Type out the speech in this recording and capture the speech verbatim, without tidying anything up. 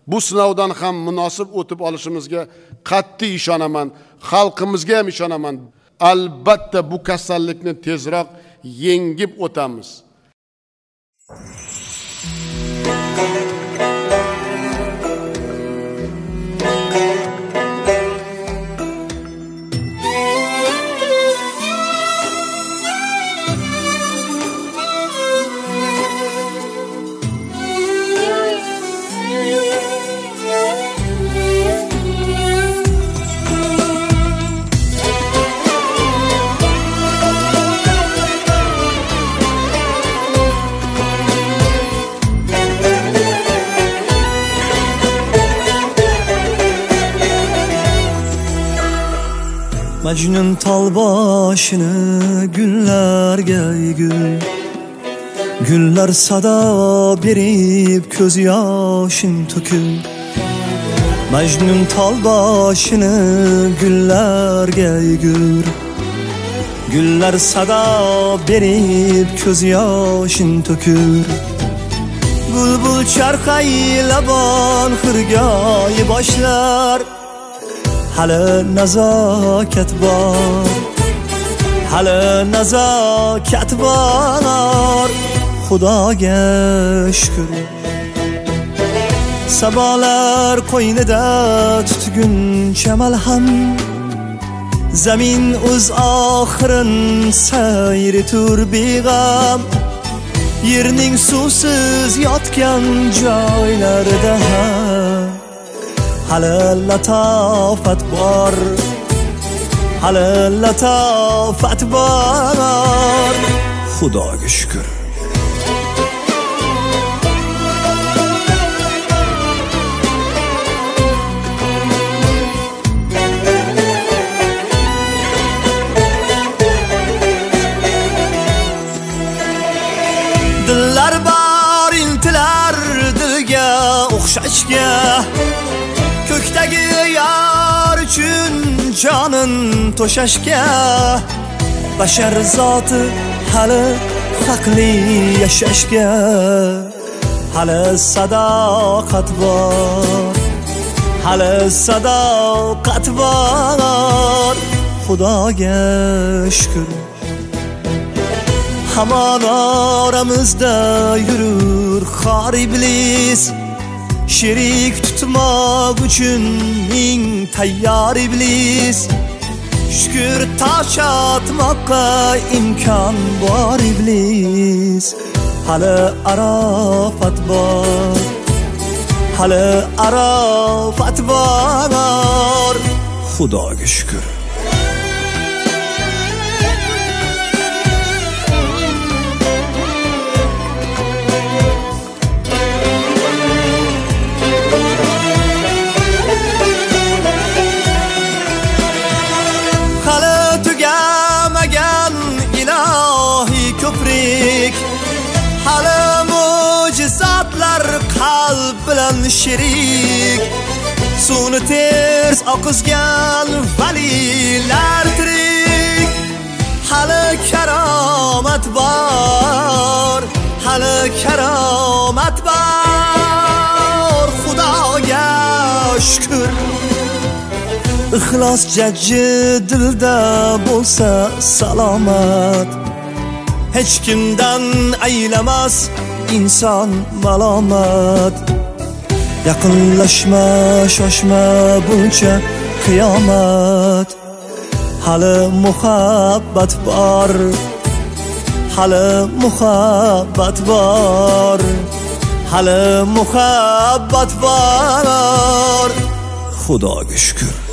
Bu sinovdan ham munosib o'tib olishimizga qat'iy ishonaman. Xalqimizga ham ishonaman. Albatta bu kasallikni tezroq yengib o'tamiz. Mecnun tal başını güllerge gül, güller sada berip köz yaşın tökül. Mecnun tal başını güllerge gül, güller sada berip köz yaşın tökül. Bülbül çarkayla ban hırgayı başlar, hali nazokat bor, hali nazokat bor, Xudoga shukr. Sabolar qo'ynida tutguncha malham, zamin o'z oxirin sayri tur beg'am, yerning suvsiz yotgan joylarida hali latofat bor, hali latofat bor, Xudoga shukr. Dillar bor intilar dilga o'xshashga, ko'kdagi yar uchun jonin to'shashga, bashar zoti hali haqli yashashga, hali sadoqat bor, hali sadoqat bor, Xudoga shukr. Hamon oramizda yurur xor iblis, sherik tutmoq uchun ming tayyor iblis. Shukr tosh otmoqqa imkon bor iblis, hali arofat bor, hali arofat bor, Xudoga shukr. Hali mo'jizotlar qalb bilan sherik, suvni ters oqizgan valilar tirik. Hali karomat bor, hali karomat bor, Xudoga shukr. Ixlos jajji dilda bo'lsa salomat, hech kimdan aylamas inson malomat. Yaqinlashma, shoshma buncha qiyomat, hali muhabbat bor, hali muhabbat bor, hali muhabbat bor, Xudoga shukr.